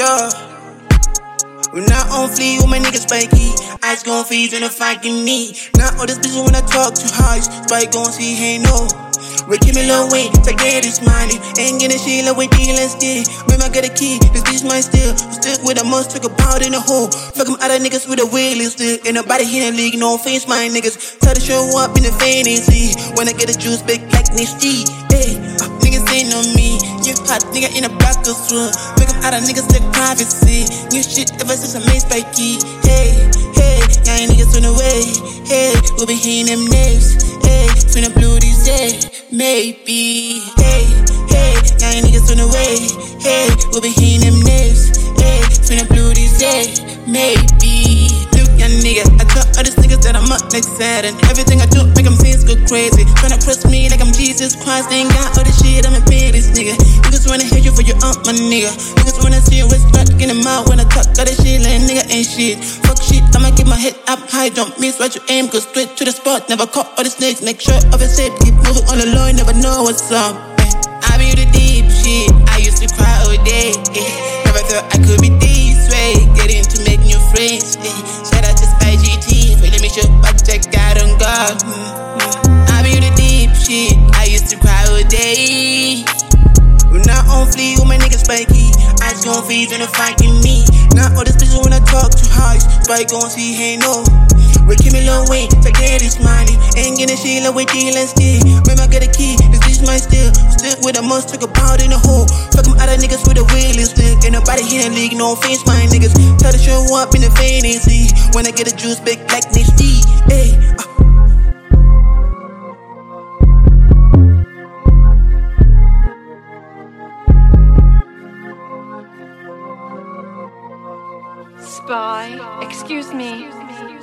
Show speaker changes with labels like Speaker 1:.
Speaker 1: yeah. When I on fleek with my niggas spiky, ice gon' feed in the fucking knee. Now all this bitch when I talk too high, Spike gon' see, hey no. Rick give me low weight, to get this money. Ain't getting shit like we dealin' still. Maybe I got a key, this bitch might still. Stick with a must, took a pound in the hole. Fuck them other niggas with a wheel still. Ain't nobody here in the league, no face my niggas. Try to show up in the fantasy. When I get a juice big like Nifty. Hey, niggas ain't on me. You hot nigga in a back of swim. Make them other niggas take privacy. New shit ever since I made Spikey. Hey, hey, y'all niggas on the way. Hey, we'll be hitting them names. Hey, finna blow these days. Maybe, hey, hey, y'all niggas on the way. Hey, we'll be hitting them names. Hey, finna blow these days. Maybe. Young nigga, I tell all these niggas that I'm up like Saturn. Everything I do make them things go crazy. Tryna press me like I'm Jesus Christ. They ain't got all this shit, I'ma pay this nigga. Niggas wanna hear you for your my nigga. Niggas wanna see you respect in the mouth when I talk all this shit like nigga ain't shit. Fuck shit, I'ma keep my head up high. Don't miss what you aim, go straight to the spot. Never caught all the snakes, make sure of it safe. Keep moving on the line, never know what's up. I be the deep shit, I used to cry all day. Never thought I could be this way. Getting to make new friends. Shout out to SpyGT for let me show what I got on God. I be the deep shit, I used to cry all day. When I on fleek with my niggas spiky, ice gon' feed in the fucking me. Now all this bitch when I talk too high, Spike gon' see, hey no. Rick give me low weight, to get this money. Ain't getting shit like we dealin' still. Maybe I got a key, this bitch might still. Stick with a must, took a pound in the hole. Fuck them other niggas with a wheel still. Ain't nobody here in the league, no face my niggas. Try to show up in the fantasy. When I get a juice big like Nifty. Hey,
Speaker 2: Spy, excuse me.